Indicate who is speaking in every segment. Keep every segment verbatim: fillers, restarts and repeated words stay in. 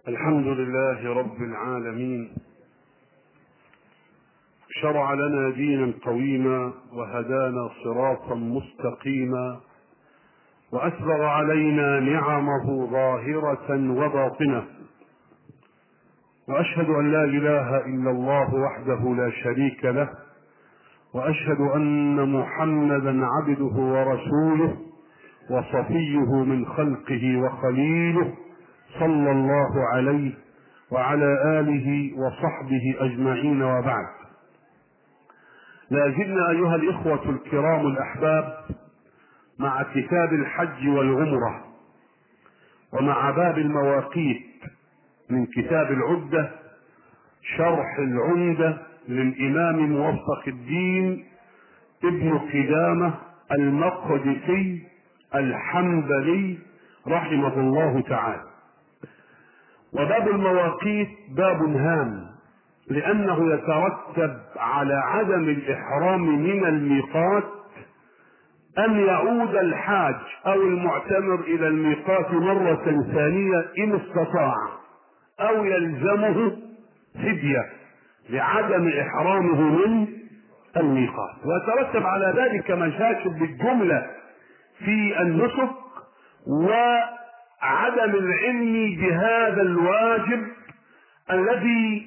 Speaker 1: الحمد لله رب العالمين، شرع لنا دينا قويما وهدانا صراطا مستقيما، وأسبغ علينا نعمه ظاهرة وباطنة، وأشهد أن لا إله إلا الله وحده لا شريك له، وأشهد أن محمدا عبده ورسوله وصفيه من خلقه وخليله، صلى الله عليه وعلى آله وصحبه أجمعين، وبعد. لا زلنا أيها الإخوة الكرام الأحباب مع كتاب الحج والعمرة ومع باب المواقيت من كتاب العدة، شرح العمدة للإمام موفق الدين ابن قدامة المقدسي الحنبلي رحمه الله تعالى. وباب المواقيت باب هام، لأنه يترتب على عدم الإحرام من الميقات أن يعود الحاج أو المعتمر إلى الميقات مرة ثانية إن استطاع، أو يلزمه فدية لعدم إحرامه من الميقات. ويترتب على ذلك مشاكل بالجملة في النسك وعدم العلم بهذا الواجب الذي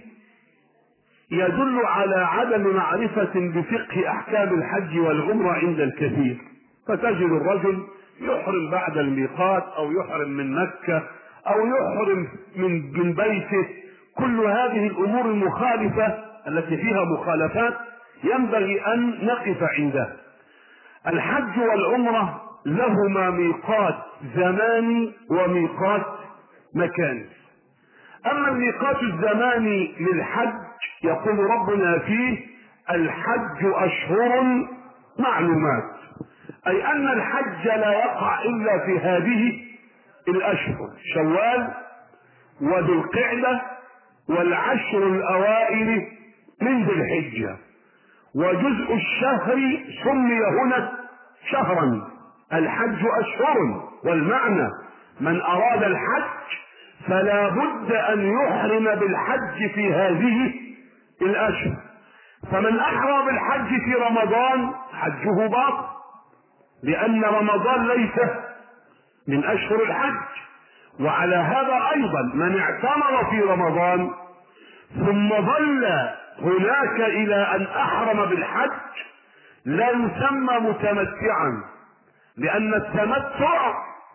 Speaker 1: يدل على عدم معرفة بفقه أحكام الحج والعمرة عند الكثير. فتجد الرجل يحرم بعد الميقات أو يحرم من مكة أو يحرم من من بيته. كل هذه الأمور المخالفة التي فيها مخالفات ينبغي أن نقف عندها. الحج والعمرة لهما ميقات زماني وميقات مكاني. أما الميقات الزماني للحج يقول ربنا فيه: الحج أشهر معلومات، أي أن الحج لا يقع إلا في هذه الأشهر: شوال وذو القعدة والعشر الأوائل من ذي الحجة. وجزء الشهر سمي هنا شهرا. الحج أشهر، والمعنى من أراد الحج فلا بد أن يحرم بالحج في هذه الأشهر. فمن أحرم بالحج في رمضان حجه باطل، لأن رمضان ليس من أشهر الحج. وعلى هذا أيضا من اعتمر في رمضان ثم ظل هناك إلى أن أحرم بالحج لا يسمى متمتعا، لأن التمتع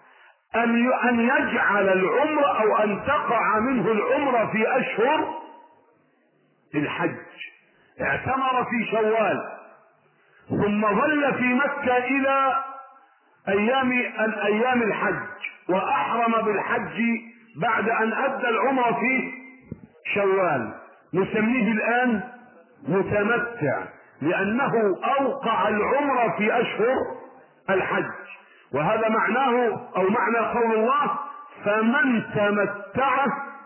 Speaker 1: أن يجعل العمرة أو أن تقع منه العمرة في أشهر الحج. اعتمر في شوال ثم ظل في مكة إلى أيام أيام الحج وأحرم بالحج بعد أن أدى العمرة في شوال، نسميه الآن متمتع، لأنه أوقع العمرة في أشهر الحج. وهذا معناه أو معنى قول الله: فمن تمتع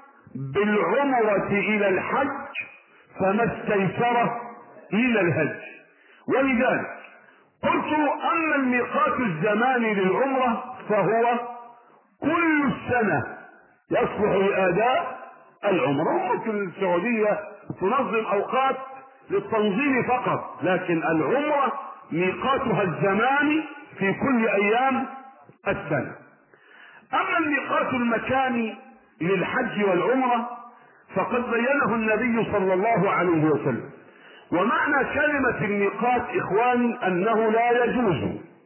Speaker 1: بالعمرة إلى الحج فما استيسر إلى الهدي. ولذلك قلت: أما الميقات الزماني للعمرة فهو كل السنة يصلح لأداء العمرة. ممكن السعودية تنظم أوقات للتنظيم فقط، لكن العمرة ميقاتها الزماني في كل أيام السنة. أما الميقات المكاني للحج والعمرة فقد بينه النبي صلى الله عليه وسلم. ومعنى كلمة الميقات إخواني أنه لا يجوز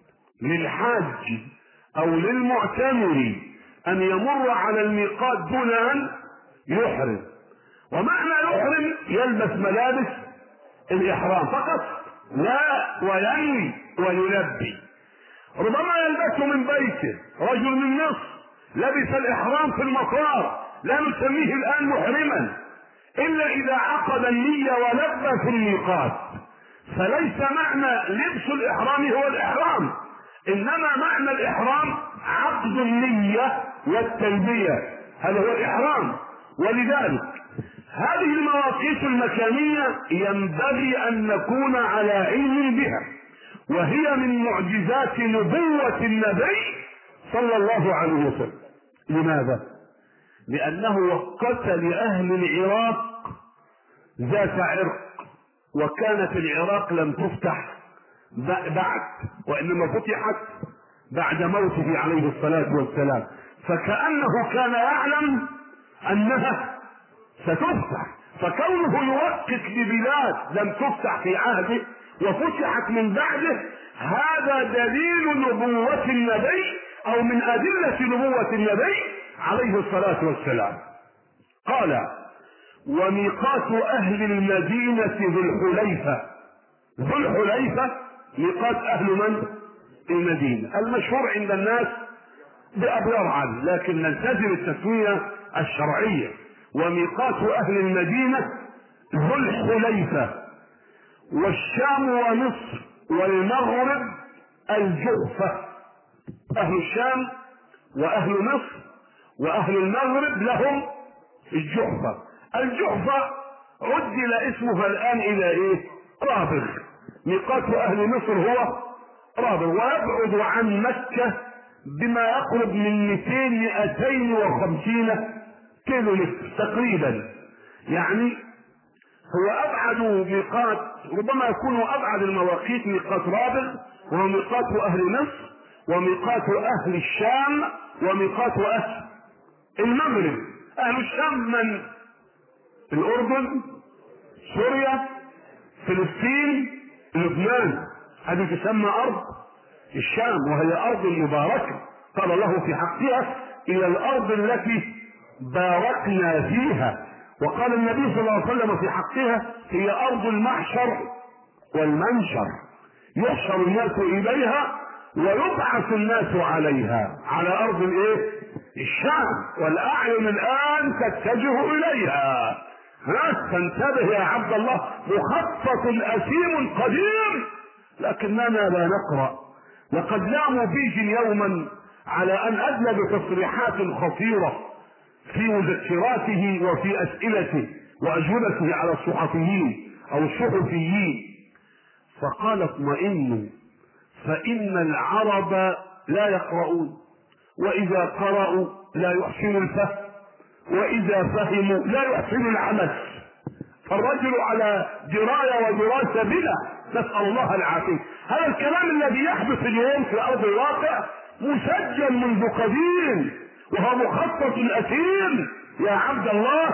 Speaker 1: للحاج أو للمعتمر أن يمر على الميقات دون أن يحرم. ومعنى يحرم يلبس ملابس الإحرام فقط، لا وينوي ويلبي. ربما يلبسه من بيته. رجل من مصر لبس الإحرام في المطار، لا نسميه الآن محرما إلا إذا عقد النية ولبى في الميقات. فليس معنى لبس الإحرام هو الإحرام، إنما معنى الإحرام عقد النية والتلبية، هذا هو الإحرام. ولذلك هذه المواقيت المكانية ينبغي أن نكون على علم بها، وهي من معجزات نبوة النبي صلى الله عليه وسلم. لماذا؟ لأنه وقت لأهل العراق ذات عرق، وكانت العراق لم تفتح بعد، وإنما فتحت بعد موته عليه الصلاة والسلام، فكأنه كان يعلم أنها ستفتح، فكونه يوقت لبلاد لم تفتح في عهده وفتحت من بعده هذا دليل نبوة النبي أو من أدلة نبوة النبي عليه الصلاة والسلام. قال: وميقات أهل المدينة ذو الحليفة. ذو الحليفة ميقات أهل من؟ المدينة، المشهور عند الناس بأبو يرعل، لكن نلتزم التسمية الشرعية. وميقات أهل المدينة ذو الحليفة، والشام ومصر والمغرب الجحفة. أهل الشام وأهل مصر وأهل المغرب لهم الجحفة. الجحفة عدل اسمها الآن إلى إيه؟ رابغ. ميقات أهل مصر هو رابغ، ويبعد عن مكة بما يقرب من مئتين مئتين وخمسين كيلو متر تقريبا، يعني هو أبعد ميقات، ربما يكون أبعد المواقيت ميقات رابغ، وهو ميقات أهل مصر وميقات أهل الشام وميقات أهل المغرب. أهل الشام من؟ الأردن، سوريا، فلسطين، لبنان، هذه تسمى أرض الشام، وهي أرض مباركة قال الله في حقها: إلى الأرض التي باركنا فيها. وقال النبي صلى الله عليه وسلم في حقها: هي أرض المحشر والمنشر، يحشر الناس إليها ويبعث الناس عليها، على أرض الإيه؟ الشام، والأعين الآن تتجه إليها. ها، فانتبه يا عبد الله، مخطط أثيم قديم، لكننا لا نقرأ. لقد لاموا بيجي يوما على أن أدلى بتصريحات خطيرة في مذكراته وفي أسئلته وأجوبته على الصحفيين أو الصحفيين، فقال: اطمئنوا فإن العرب لا يقرؤون، وإذا قرأوا لا يحسنوا الفهم، وإذا فهموا لا يحسنوا العمل. فالرجل على دراية ودراسة بنا، نسأل الله العافية. هذا الكلام الذي يحدث اليوم في أرض الواقع مسجل منذ قديم، وهو مخطط أثيم يا عبد الله،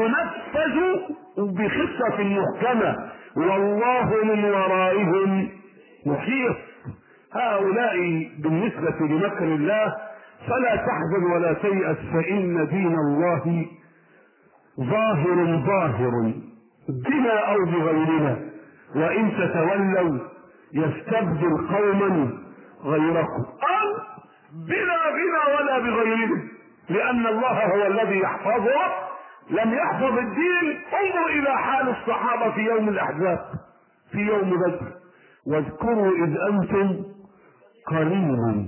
Speaker 1: ينفذ بخطة محكمة، والله من ورائهم محيط. هؤلاء بالنسبة لمكر الله فلا تحزن ولا تيأس، فإن دين الله ظاهر ظاهر بنا أو بغيرنا، وإن تتولوا يستبدل قوما غيركم، أو بلا غنى ولا بغيرنا، لأن الله هو الذي يحفظه، لم يحفظ الدين. انظر إلى حال الصحابة في يوم الأحزاب، في يوم بدر: واذكروا إذ أنتم قليل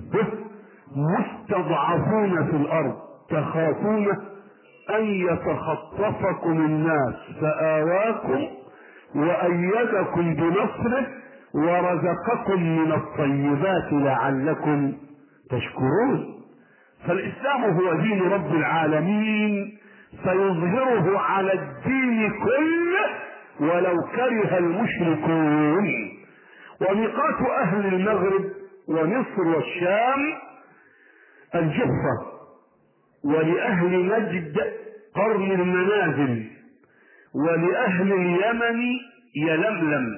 Speaker 1: مستضعفون في الأرض تخافون أن يتخطفكم الناس فآواكم وأيدكم بنصره ورزقكم من الطيبات لعلكم تشكرون. فالإسلام هو دين رب العالمين، سيظهره على الدين كله ولو كره المشركون. وميقات أهل المغرب ومصر والشام الجحفة، ولأهل نجد قرن المنازل، ولأهل اليمن يلملم،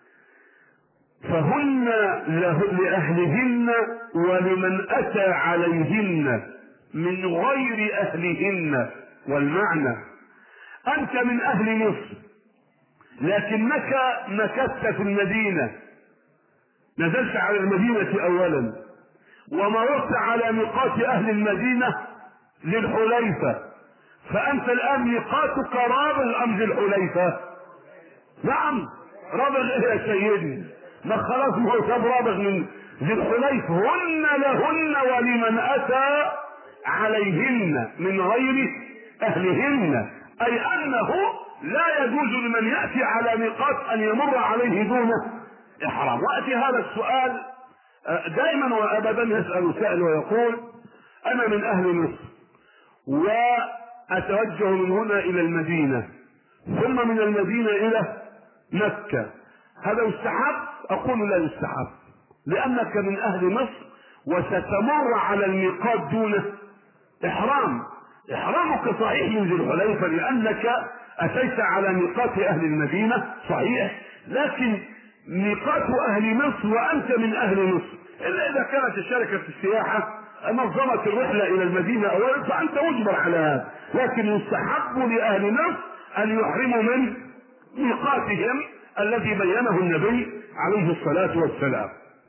Speaker 1: فهن لأهلهن ولمن أتى عليهن من غير أهلهن. والمعنى: أنت من أهل مصر لكنك مكثت في المدينة، نزلت على المدينة أولا، ومررت على ميقات أهل المدينة للحليفة، فأنت الآن ميقاتك رابغ أم ذي الحليفة؟ نعم، رابغ إيه يا سيدي؟ ما خلاص ما هو ساب رابغ من ذي الحليفة. هن لهن ولمن أتى عليهن من غير أهلهن، أي أنه لا يجوز لمن يأتي على ميقات أن يمر عليه دون إحرام. وأتي هذا السؤال دائما وأبدا، يسأل سائل ويقول: أنا من أهل مصر اتوجه من هنا الى المدينة ثم من المدينة الى مكة، هذا يستحب؟ اقول لا يستحب، لانك من اهل مصر وستمر على الميقات دون احرام. احرامك صحيح من ذي الحليفة لانك اتيت على ميقات اهل المدينة صحيح، لكن ميقات اهل مصر وانت من اهل مصر، الا اذا كانت الشركة في السياحة نظمت الرحلة الى المدينة اولا فانت مجبر على هذا، لكن يستحب لاهل مصر ان يحرموا من ميقاتهم الذي بينه النبي عليه الصلاة والسلام.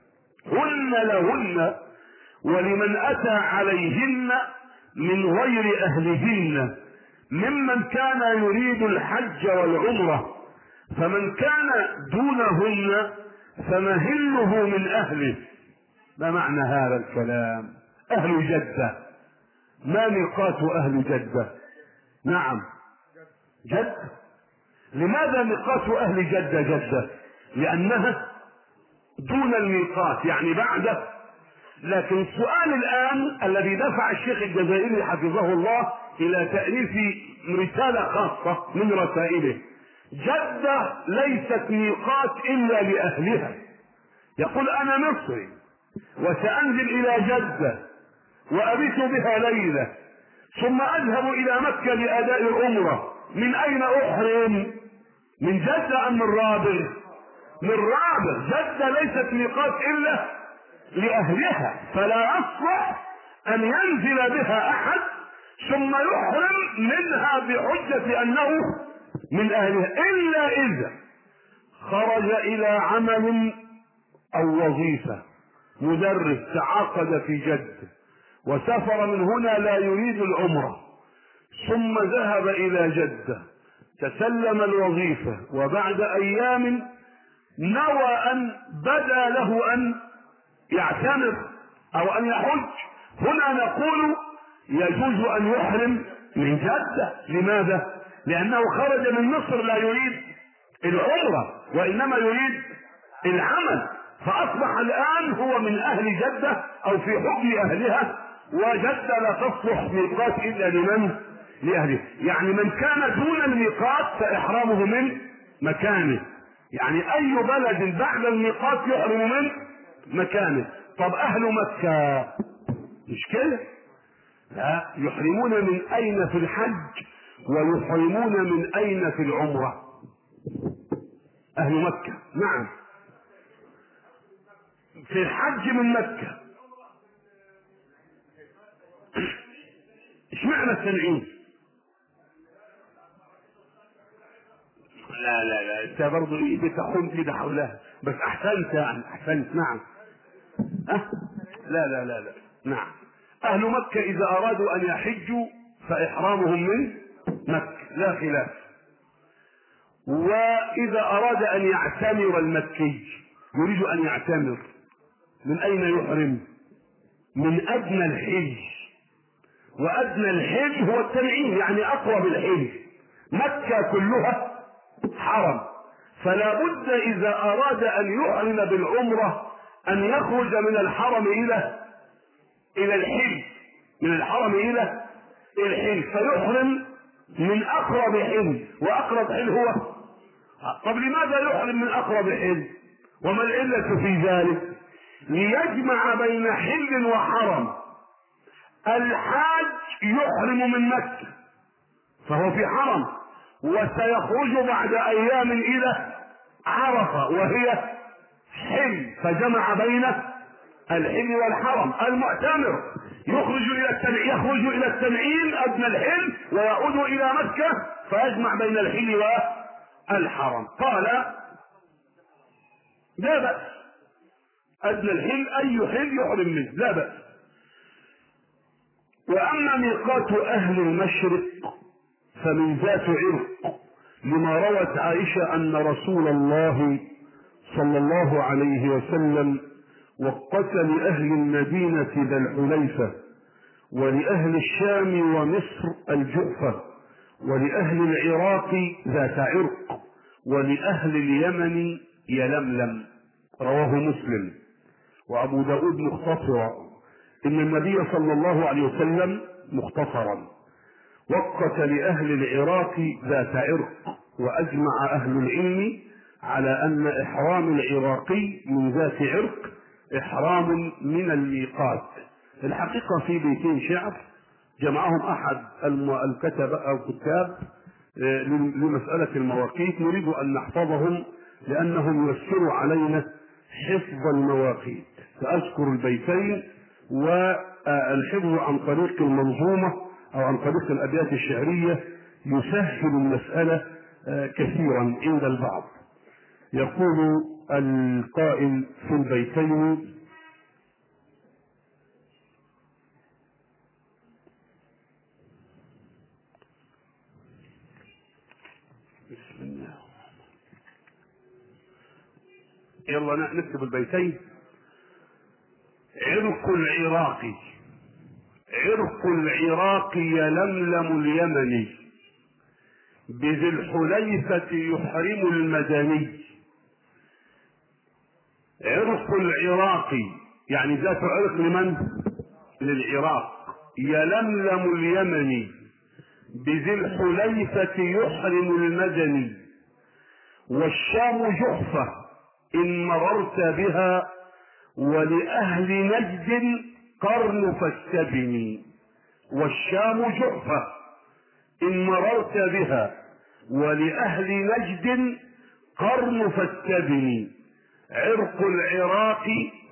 Speaker 1: هن لهن ولمن اتى عليهن من غير اهلهن ممن كان يريد الحج والعمرة، فمن كان دونهن فمهله من اهله. ما معنى هذا الكلام؟ اهل جدة، ما ميقات اهل جدة؟ نعم جدة. لماذا ميقات اهل جدة جدة؟ لانها دون الميقات يعني بعده. لكن السؤال الان الذي دفع الشيخ الجزائري حفظه الله الى تأليف رسالة خاصة من رسائله، جدة ليست ميقات الا لاهلها. يقول انا مصري وسأنزل الى جدة وابيت بها ليلة ثم اذهب الى مكة لاداء العمرة، من اين احرم؟ من جدة ام من رابغ؟ من رابغ. جدة ليست ميقات الا لاهلها، فلا يصلح ان ينزل بها احد ثم يحرم منها بحجة انه من اهلها، الا اذا خرج الى عمل او وظيفة، مدرس تعاقد في جدة وسافر من هنا لا يريد العمرة ثم ذهب الى جدة تسلم الوظيفة وبعد ايام نوى ان بدا له ان يعتمر او ان يحج، هنا نقول يجوز ان يحرم من جدة. لماذا؟ لانه خرج من مصر لا يريد العمرة وانما يريد العمل، فاصبح الان هو من اهل جدة او في حكم اهلها، وجدة لا تصلح ميقات الا لمن؟ لاهله. يعني من كان دون الميقات فاحرامه من مكانه، يعني اي بلد بعد الميقات يحرم من مكانه. طب اهل مكة مش كده؟ لا، يحرمون من اين في الحج ويحرمون من اين في العمرة. اهل مكة نعم في الحج من مكة. اشمعنى التنعيم؟ لا لا لا انت برضه ايه بتحوم كده حولها، بس احسنت يعني احسنت. نعم أه؟ لا لا لا لا نعم. اهل مكة اذا ارادوا ان يحجوا فاحرامهم من مكة لا خلاف، واذا اراد ان يعتمر المكي يريد ان يعتمر من اين يحرم؟ من ادنى الحج، وادنى الحج هو التنعيم يعني اقرب الحج. مكة كلها حرم، فلا بد اذا اراد ان يحرم بالعمرة ان يخرج من الحرم الى الى الحج، من الحرم الى الحج فيحرم من اقرب حل، واقرب حل هو. طب لماذا يحرم من اقرب حل؟ وما العلة في ذلك؟ ليجمع بين حل وحرم. الحاج يحرم من مكة فهو في حرم، وسيخرج بعد ايام الى عرفة وهي حل، فجمع بين الحل والحرم. المعتمر يخرج الى التنعيم يخرج الى التنعيم ادنى الحل ويعود الى مكة فيجمع بين الحل والحرم. قال لا بأس، ادنى الحل اي حل يحرم منه لا بأس. واما ميقات اهل المشرق فمن ذات عرق، لما روت عائشة ان رسول الله صلى الله عليه وسلم وقت لأهل المدينة ذا الحليفة، ولأهل الشام ومصر الجحفة، ولأهل العراق ذات عرق، ولأهل اليمن يلملم. رواه مسلم وأبو داود مختصرا. إن النبي صلى الله عليه وسلم مختصرا، وقت لأهل العراق ذات عرق، وأجمع أهل العلم على أن إحرام العراقي من ذات عرق إحرام من الميقات. الحقيقة في بيتين شعر جمعهم أحد الكتب أو كتاب لمسألة المواقيت، نريد أن نحفظهم لأنهم يسروا علينا حفظ المواقيت. سأذكر البيتين، والحفظ عن طريق المنظومة أو عن طريق الأبيات الشعرية يسهل المسألة كثيرا عند البعض. يقول القائل في البيتين: بسم الله، يلا نكتب البيتين. عرق العراقي عرق العراقي يلملم اليمني، بذي الحليفة يحرم المدني. عرق العراقي يعني ذات عرق لمن؟ للعراق. يلملم اليمني، بذي الحليفة يحرم المدني. والشام جحفة إن مررت بها، ولأهل نجد قرن فاستبني. والشام جحفة إن مررت بها، ولأهل نجد قرن فاستبني. عرق العراق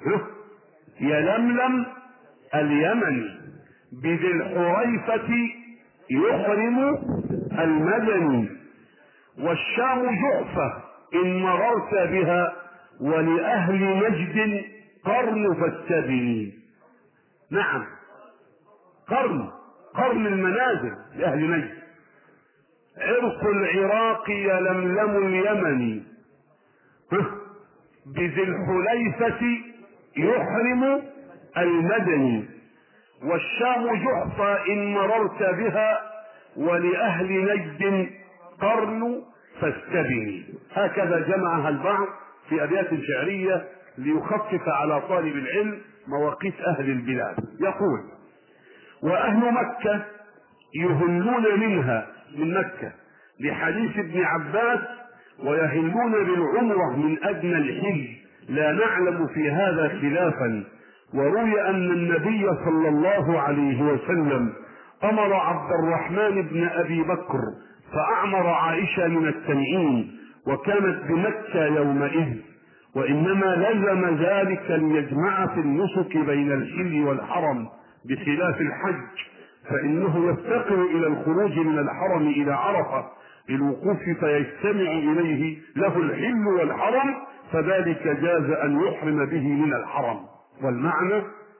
Speaker 1: يلملم اليمن، بذي الحريفة يحرم المدني. والشام جحفة إن مررت بها، ولأهل نجد قرن فاستبني. نعم، قرن قرن المنازل لأهل نجد. عرق العراق يلملم اليمن، بذي الحليفة يحرم المدني. والشام جحفة إن مررت بها، ولأهل نجد قرن فاستبني. هكذا جمعها البعض في أبيات شعرية ليخفف على طالب العلم مواقيت أهل البلاد. يقول: وأهل مكة يهلون منها من مكة لحديث ابن عباس، ويهلون بالعمرة من أدنى الحل، لا نعلم في هذا خلافا. وروي أن النبي صلى الله عليه وسلم أمر عبد الرحمن بن أبي بكر فأعمر عائشة من التنعيم، وكانت بمكة يومئذ، وإنما لزم ذلك أن يجمع في النسك بين الحل والحرم، بخلاف الحج فإنه يفتقر إلى الخروج من الحرم إلى عرفة للوقوف فيجتمع إليه له الحل والحرم، فذلك جاز أن يحرم به من الحرم. والمعنى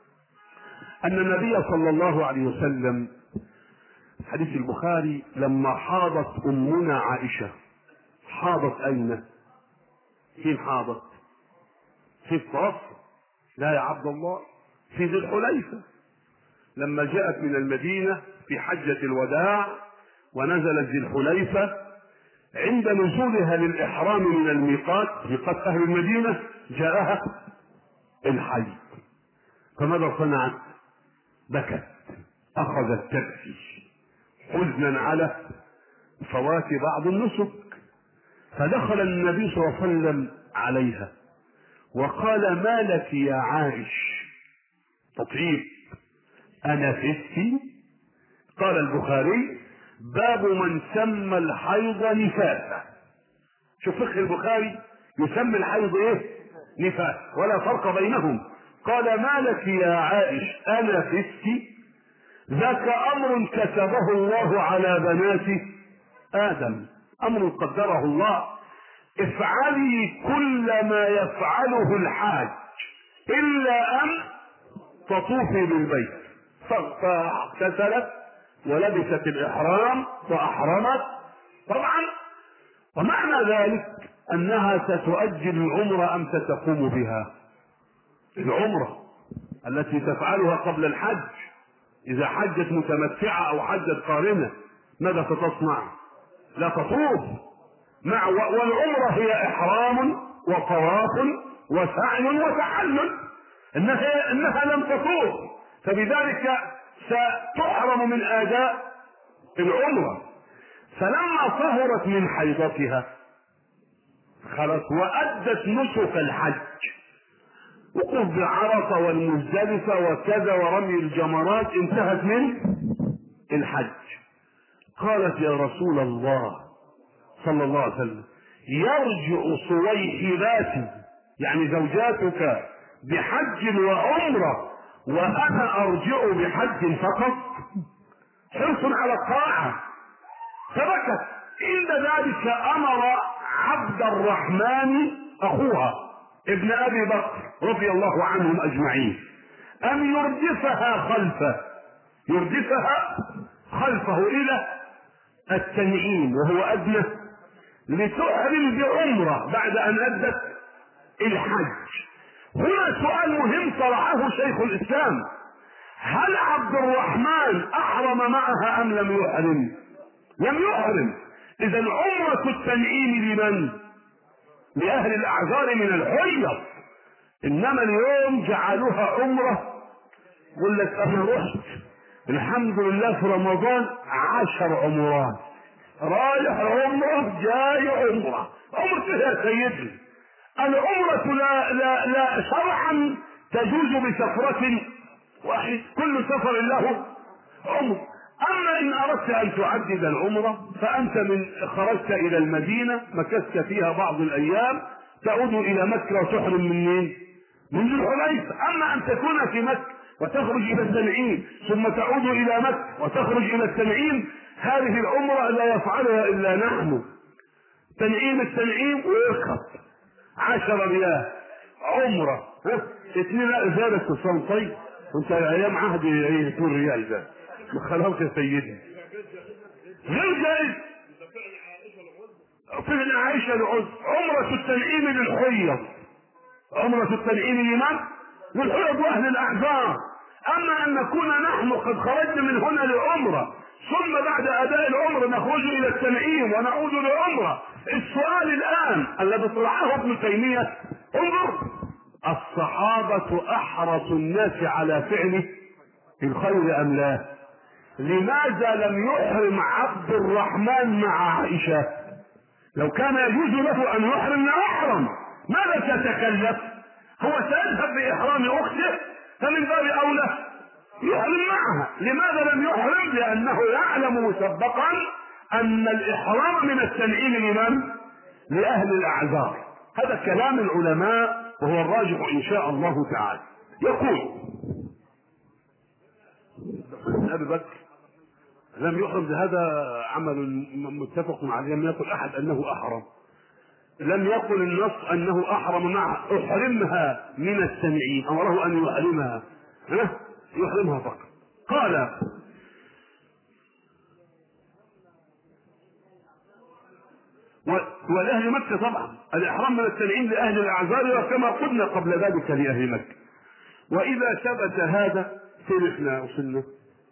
Speaker 1: أن النبي صلى الله عليه وسلم حديث البخاري لما حاضت أمنا عائشة، حاضت أين؟ فين حاضت؟ في الطرف؟ لا يا عبد الله، في ذي الحليفة. لما جاءت من المدينة في حجة الوداع ونزلت ذي الحليفة، عند نزولها للإحرام من الميقات، ميقات أهل المدينة، جاءها الحي. فماذا صنعت؟ بكت، أخذت تبكي حزنا على فوات بعض النسك. فدخل النبي صلى الله عليه وسلم عليها وقال: ما لك يا عائش؟ تطيب أنفستي؟ قال البخاري: باب من سمى الحيض نفاسا. شوف فقه البخاري، يسمي الحيض ايه؟ نفاس، ولا فرق بينهم. قال: ما لك يا عائش أنفستي؟ ذاك أمر كتبه الله على بنات آدم، أمر قدره الله. افعلي كل ما يفعله الحاج إلا أن تطوفي بالبيت. فاغتسلت ولبست الإحرام وأحرمت طبعا، ومعنى ذلك أنها ستؤجل العمرة أم ستقوم بها؟ العمرة التي تفعلها قبل الحج، إذا حجت متمتعة أو حجت قارنة ماذا ستصنع؟ لا تطوف مع، والعمرة هي إحرام وطواف وسعي وتحلل، إنها, إنها لم تطوف، فبذلك ستحرم من أداء العمرة. فلما طهرت من حيضتها خلاص وأدت نسك الحج، وقف بعرفة والمزدلفة وكذا ورمي الجمرات، انتهت من الحج. قالت يا رسول الله صلى الله عليه وسلم يرجع صويحباتي يعني زوجاتك بحج وعمرة وأنا أرجع بحج فقط؟ حرص على الطاعة. فبكت. إن ذلك أمر عبد الرحمن أخوها ابن أبي بكر رضي الله عنهم أجمعين أن يردفها خلفه يردفها خلفه إلى التنعيم وهو أدنى لتحرم بعمرة بعد أن أدت الحج. هنا سؤال مهم طرحه شيخ الإسلام: هل عبد الرحمن أحرم معها أم لم يحرم؟ لم يحرم. إذا عمرة التنعيم لمن؟ لأهل الأعذار من الحيض. إنما اليوم جعلوها عمرة. يقول لك أنا رحت الحمد لله في رمضان عشر عمرات، رايح عمرة جاي عمرة. عمرة يا سيدي، العمرة لا لا لا شرعا تجوز بسفرة واحد، كل سفر له عمر. اما ان اردت ان تعدد العمرة فانت من خرجت الى المدينة مكثت فيها بعض الايام تعود الى مكة وتحرم من مين؟ من ذي الحليفة. اما ان تكون في مكة وتخرج الى التنعيم ثم تعود الى مكة وتخرج الى التنعيم، هذه العمرة لا يفعلها الا نحن. تنعيم التنعيم ويرخص عشر ريال عمرة، ها اثنين زادت الصنطي وانت ايام عهد ايه اثنين ريال ده خلاص يا سيدي غير جائز. فعل عائشة العز عمرة التنعيم للحيض، عمرة التنعيم لمن؟ للحيض واهل الاعذار. اما ان نكون نحن قد خرجنا من هنا لعمرة ثم بعد اداء العمر نخرج الى التنعيم ونعود لعمرة، السؤال الان الذي طرحه ابن تيمية: انظر، الصحابة احرص الناس على فعل الخير ام لا؟ لماذا لم يحرم عبد الرحمن مع عائشة؟ لو كان يجوز له ان يحرم لأحرم، ماذا تتكلف؟ هو سيذهب باحرام اخته فمن باب اولى يحرم معها. لماذا لم يحرم؟ لانه يعلم مسبقا ان الاحرام من التنعيم لمن؟ لاهل الاعذار. هذا كلام العلماء وهو الراجح ان شاء الله تعالى. يقول ابي بكر لم يحرم، بهذا عمل متفق عليه، لم يقل احد انه احرم، لم يقل النص انه احرم معها، احرمها من التنعيم، امره ان يحرمها، ها يحرمها فقط. قال ولأهل مكة طبعا الإحرام من التنعيم لأهل الأعذار وكما قلنا قبل ذلك لأهل مكة. وإذا ثبت هذا سلفنا وصلنا.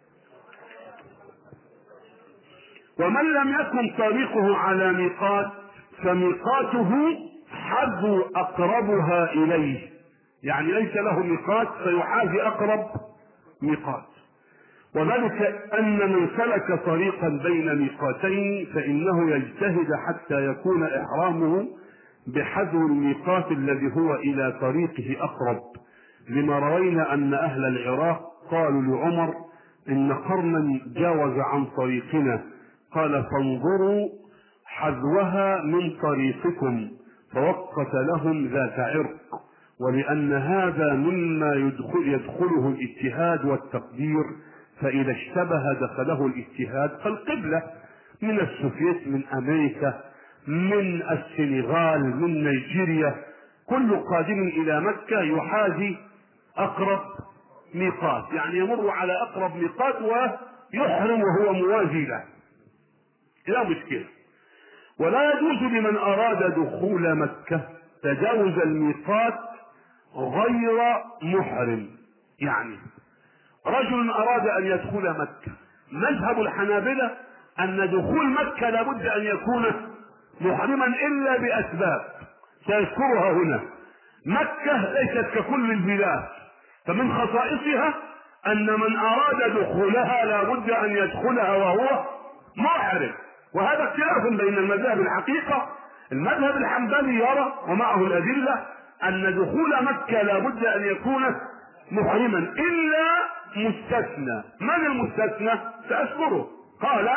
Speaker 1: ومن لم يكن طريقه على ميقات فميقاته حذو أقربها إليه، يعني ليس له ميقات فيحاذي أقرب ميقات. وذلك أن من سلك طريقا بين ميقاتين فإنه يجتهد حتى يكون إحرامه بحذو الميقات الذي هو إلى طريقه أقرب، لما روينا أن أهل العراق قالوا لعمر: إن قرنا جاوز عن طريقنا، قال: فانظروا حذوها من طريقكم، فوقت لهم ذات عرق. ولأن هذا مما يدخل يدخله الاجتهاد والتقدير، فإذا اشتبه دخله الاجتهاد. فالقبلة من السوفيت، من أمريكا، من السنغال، من نيجيريا، كل قادم إلى مكة يحاذي أقرب ميقات، يعني يمر على أقرب ميقات ويحرم وهو موازي له، لا مشكلة. ولا يجوز لمن أراد دخول مكة تجاوز الميقات غير محرم. يعني رجل أراد أن يدخل مكة، مذهب الحنابلة أن دخول مكة لابد أن يكون محرما إلا بأسباب سيذكرها هنا. مكة ليست ككل البلاد، فمن خصائصها أن من أراد دخولها لابد أن يدخلها وهو محرم. وهذا اختلاف بين المذاهب الحقيقة. المذهب الحنبلي يرى ومعه الأدلة أن دخول مكة لابد أن يكون محرما إلا مستثنى. من المستثنى؟ سأذكره. قال: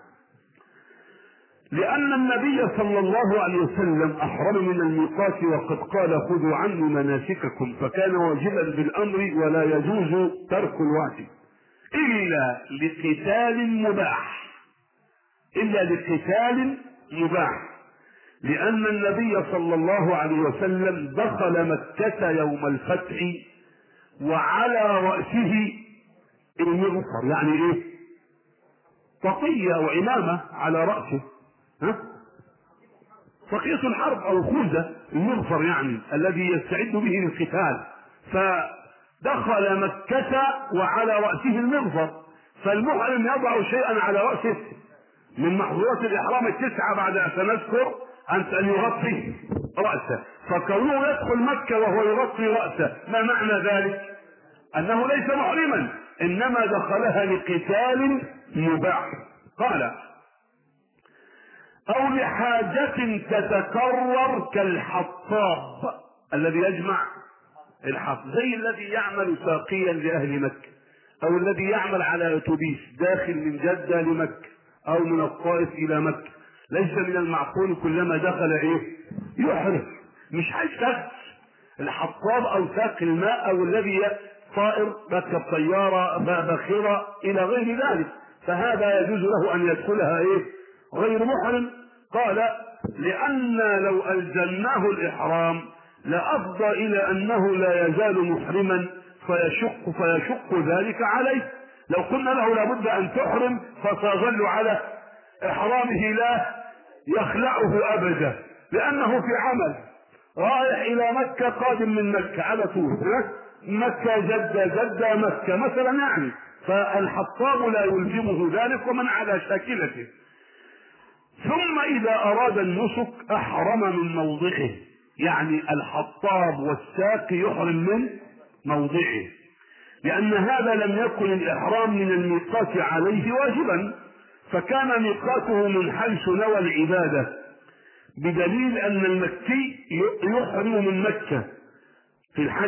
Speaker 1: لأن النبي صلى الله عليه وسلم أحرم من الميقات وقد قال: خذوا عني مناسككم، فكان واجبا بالأمر ولا يجوز ترك الواجب إلا لقتال مباح، إلا لقتال مباح، لأن النبي صلى الله عليه وسلم دخل مكة يوم الفتح وعلى رأسه المغفر، يعني إيه؟ طاقية أو عمامة على رأسه، ها؟ طاقية الحرب أو خوذة، المغفر يعني الذي يستعد به للقتال. فدخل مكة وعلى رأسه المغفر، فالمحرم يضع شيئا على رأسه من محظورات الإحرام التسعة بعد أن سنذكر أن يغطي رأسه. فكونه يدخل مكة وهو يغطي رأسه، ما معنى ذلك؟ أنه ليس محرما، إنما دخلها لقتال مباح. قال: أو لحاجة تتكرر كالحطاب الذي يجمع الحطب، زي الذي يعمل ساقيا لأهل مكة، أو الذي يعمل على أتوبيس داخل من جدة لمكة أو من الطائف إلى مكة. ليس من المعقول كلما دخل إيه يحرم. مش هيشتغل الحطاب أو ساق الماء أو الذي طائر ركب طيارة باخرة إلى غير ذلك، فهذا يجوز له أن يدخلها إيه غير محرم. قال: لأن لو ألزمناه الإحرام لأفضى إلى أنه لا يزال محرما فيشق فيشق ذلك عليه. لو قلنا له لابد أن تحرم فسيظل على إحرامه لا يخلعه أبدا، لأنه في عمل رايح إلى مكة قادم من مكة على طول، مكة جدة جدة مكة مثلا يعني، فالحطاب لا يلزمه ذلك ومن على شاكلته. ثم إذا أراد النسك أحرم من موضعه، يعني الحطاب والساق يحرم من موضعه، لأن هذا لم يكن الإحرام من الميقات عليه واجبا، فكان ميقاته من حيث نوى العبادة، بدليل أن المكي يحرم من مكة في الحج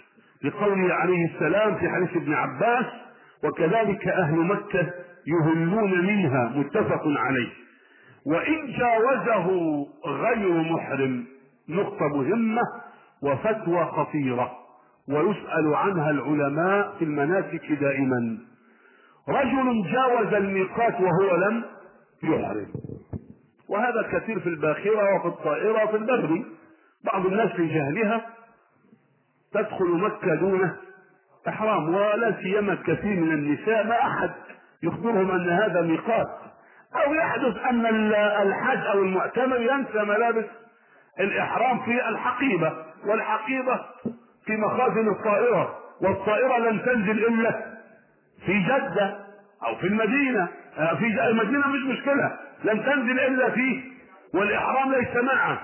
Speaker 1: لقوله عليه السلام في حديث ابن عباس: وكذلك أهل مكة يهلون منها، متفق عليه. وإن جاوزه غير محرم، نقطة مهمة وفتوى خطيرة ويسأل عنها العلماء في المناسك دائما. رجل جاوز الميقات وهو لم يحرم، وهذا كثير في الباخرة وفي الطائرة وفي البر. بعض الناس لجهلها تدخل مكة دون إحرام، ولا سيما كثير من النساء ما أحد يخبرهم أن هذا ميقات، أو يحدث أن الحج أو المعتمر ينسى ملابس الإحرام في الحقيبة، والحقيبة في مخازن الطائرة، والطائرة لن تنزل إلا في جدة أو في المدينة. في المدينة مش مشكلة، لن تنزل إلا فيه، والإحرام ليس معه،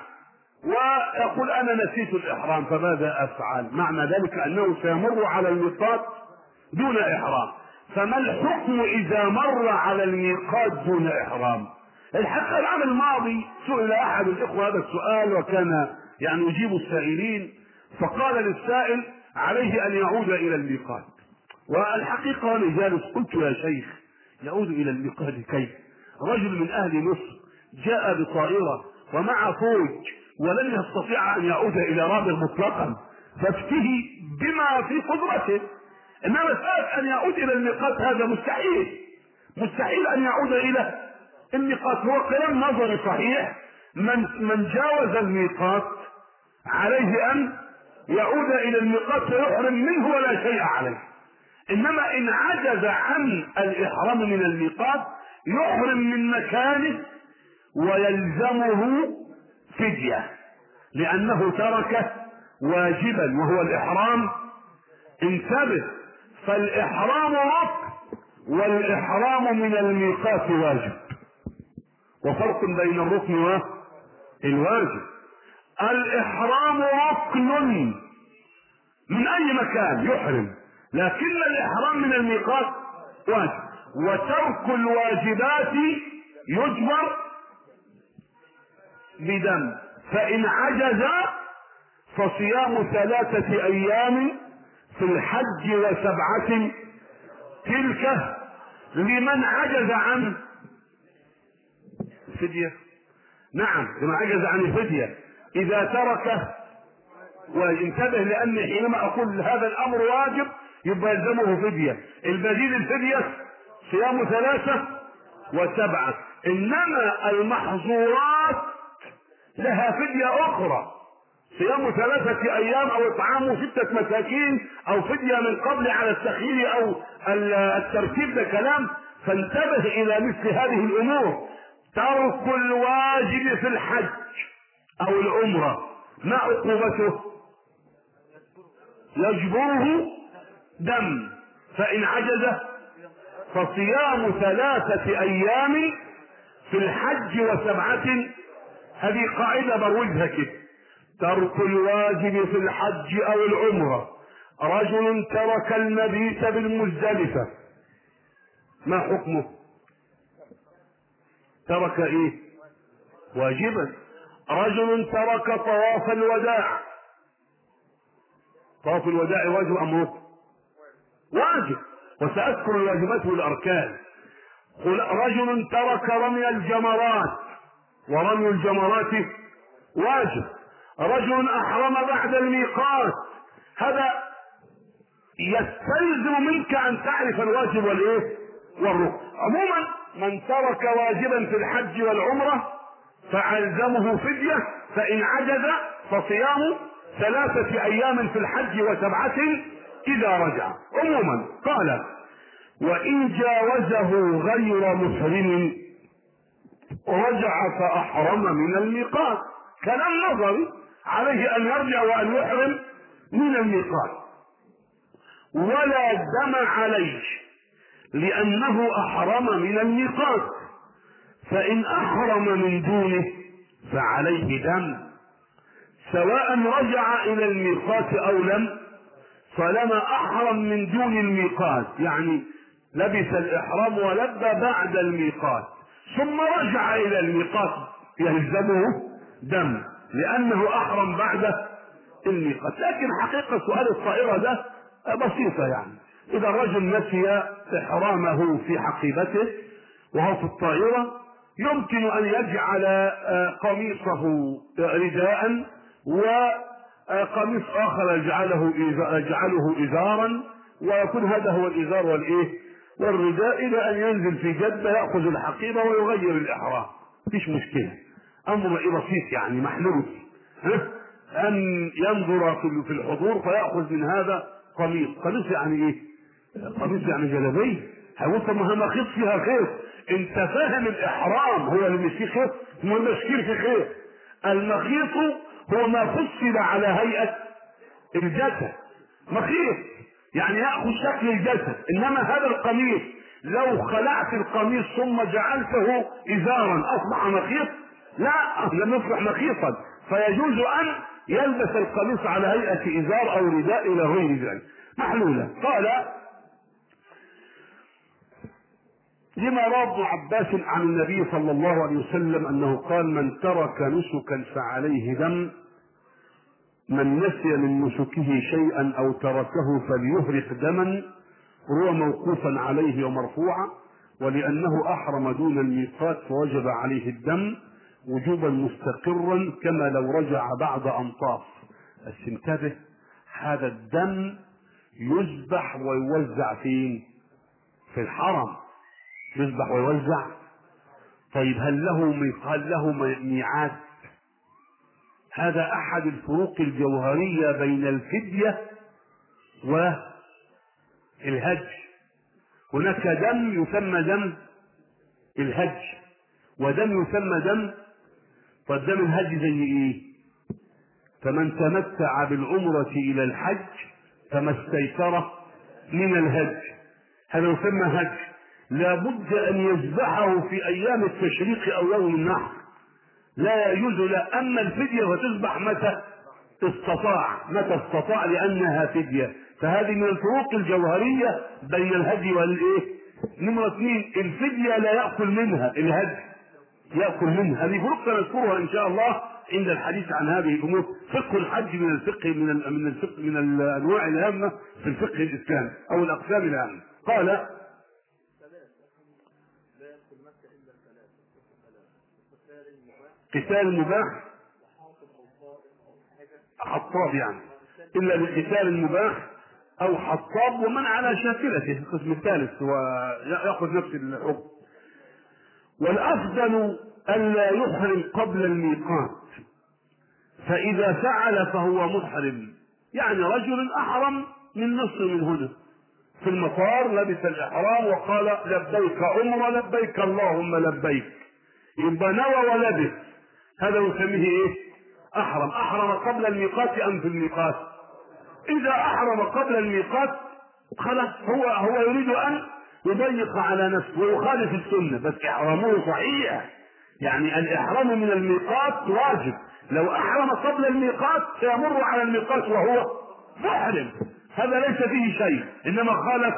Speaker 1: ويقول أنا نسيت الإحرام فماذا أفعل؟ معنى ذلك أنه سيمر على الميقات دون إحرام. فما الحكم إذا مر على الميقات دون إحرام؟ الحقيقة العام الماضي سئل أحد الإخوة هذا السؤال وكان يعني يجيب السائلين، فقال للسائل عليه أن يعود إلى الميقات. والحقيقة وأنا جالس قلت يا شيخ يعود إلى الميقات كيف؟ رجل من أهل مصر جاء بطائرة ومع فوج ولن يستطيع أن يعود إلى رابغ مطلقا، فافتهي بما في قدرته. إنما مسألة أن يعود إلى الميقات هذا مستحيل، مستحيل أن يعود إلى الميقات. هو كلام نظري صحيح، من من جاوز الميقات عليه أن يعود إلى الميقات فيحرم منه ولا شيء عليه. إنما إن عجز عن الإحرام من الميقات يحرم من مكانه ويلزمه فدية، لأنه ترك واجبا وهو الإحرام. انتبه، فالإحرام ركن والإحرام من الميقات واجب، وفرق بين الركن والواجب. الإحرام ركن من أي مكان يحرم، لكن الإحرام من الميقات واجب، وترك الواجبات يجبر بدم، فإن عجز فصيام ثلاثة أيام في الحج وسبعة تلك لمن عجز عن فدية. نعم، لمن عجز عن الفدية إذا تركه. وانتبه، لأن حينما أقول هذا الأمر واجب يبقى يلزمه فدية. البديل الفدية صيام ثلاثة وسبعة، إنما المحظورات لها فدية أخرى، صيام ثلاثة أيام أو إطعام ستة مساكين أو فدية من قبل على التخيير أو الترتيب، ده كلام. فانتبه إلى مثل هذه الأمور. ترك الواجب في الحج أو العمرة ما عقوبته؟ يجبره دم، فإن عجز فصيام ثلاثة أيام في الحج وسبعة. هذه قاعدة بروجها كده. ترك الواجب في الحج أو العمرة، رجل ترك المبيت بالمزدلفة، ما حكمه؟ ترك ايه؟ واجبا. رجل ترك طواف الوداع، طواف الوداع واجب أم ركن؟ واجب، وسأذكر الواجبات والأركان. رجل ترك رمي الجمرات، ورمي الجمرات واجب. رجل أحرم بعد الميقات، هذا يستلزم منك أن تعرف الواجب والإيه والركن. عموما من ترك واجبا في الحج والعمرة فألزمه فدية، فإن عجز فصيام ثلاثة أيام في الحج وسبعة إذا رجع. عموما قال: وإن جاوزه غير محرم رجع فأحرم من الميقات. كلام نظري، عليه أن يرجع وأن يحرم من الميقات، ولا دم عليه لأنه أحرم من الميقات، فإن أحرم من دونه فعليه دم سواء رجع إلى الميقات أو لم. فلما أحرم من دون الميقات، يعني لبس الإحرام ولبى بعد الميقات ثم رجع إلى الميقات، يلزمه دم لأنه أحرم بعد الميقات. لكن حقيقة سؤال الطائرة ده بسيطة، يعني إذا الرجل نسي إحرامه في حقيبته وهو في الطائرة يمكن أن يجعل قميصه رداء وقميص آخر يجعله يجعله إزارا، ويكون هذا هو الإزار والإيه والرداء، إلى أن ينزل في جدة يأخذ الحقيبة ويغير الإحرام، مفيش مشكلة. أمر إيه بسيط يعني محلول، أن ينظر في الحضور فيأخذ من هذا قميص. قميص يعني إيه؟ قميص يعني جلابية. هيقول طب ما مخيط فيها خير. انت فاهم الإحرام هو اللي مش فيه خير، ما المشكير في خير. المخيط هو ما فصل على هيئة الجسد، مخيط يعني يأخذ شكل الجسد. إنما هذا القميص لو خلعت القميص ثم جعلته إزارا أصبح مخيط؟ لا، لم يصبح مخيطا. فيجوز أن يلبس القميص على هيئة إزار أو رداء إلى غير ذلك محلولة. قال: لما روى ابن عباس عن النبي صلى الله عليه وسلم أنه قال: من ترك نسكا فعليه دم، من نسي من نسكه شيئا أو تركه فليهرق دما. روى موقوفا عليه ومرفوعا، ولأنه أحرم دون الميقات فوجب عليه الدم وجوبا مستقرا كما لو رجع بعد أمطاف. بس انتبه، هذا الدم يذبح ويوزع فين؟ في الحرم، يذبح ويوزع. طيب هل له هل له ميعاد؟ هذا أحد الفروق الجوهرية بين الفدية والهج. هناك دم يسمى دم الهج ودم يسمى دم. فالدم الهج زي ايه؟ فمن تمتع بالعمرة الى الحج فما استيسر من الهج، هذا يسمى هج. لابد ان يذبحه في ايام التشريق او يوم النحر، لا يجوز له. اما الفدية فتذبح متى استطاع، متى استطاع لانها فدية. فهذه من الفروق الجوهرية بين الهج والايه. نمرة اثنين، الفدية لا يأكل منها الهج، يأكل منها. هذه فروق سنذكرها إن شاء الله عند الحديث عن هذه الأمور. فقه الحج من الفقه من ال من الفقه من الأنواع الهامة في الفقه الإسلامي أو الأقسام الهامة. قال قتال المباح حطاب، يعني إلا لقتال المباح أو حطاب، ومن على شاكلته القسم الثالث ويأخذ نفس الحكم. والأفضل ألا يحرم قبل الميقات، فإذا فعل فهو محرم. يعني رجل أحرم من مصر من هنا في المطار، لبس الإحرام وقال لبيك عمره لبيك اللهم لبيك، يبقى نوى ولبس، هذا يسميه ايه؟ أحرم. أحرم قبل الميقات أم في الميقات؟ إذا أحرم قبل الميقات خلاص، هو هو يريد أن يضيق على نفسه ويخالف السنة، بس إحرامه صحيح. يعني الإحرام من الميقات واجب. لو أحرم قبل الميقات سيمر على الميقات وهو محرم، هذا ليس فيه شيء، إنما خالف.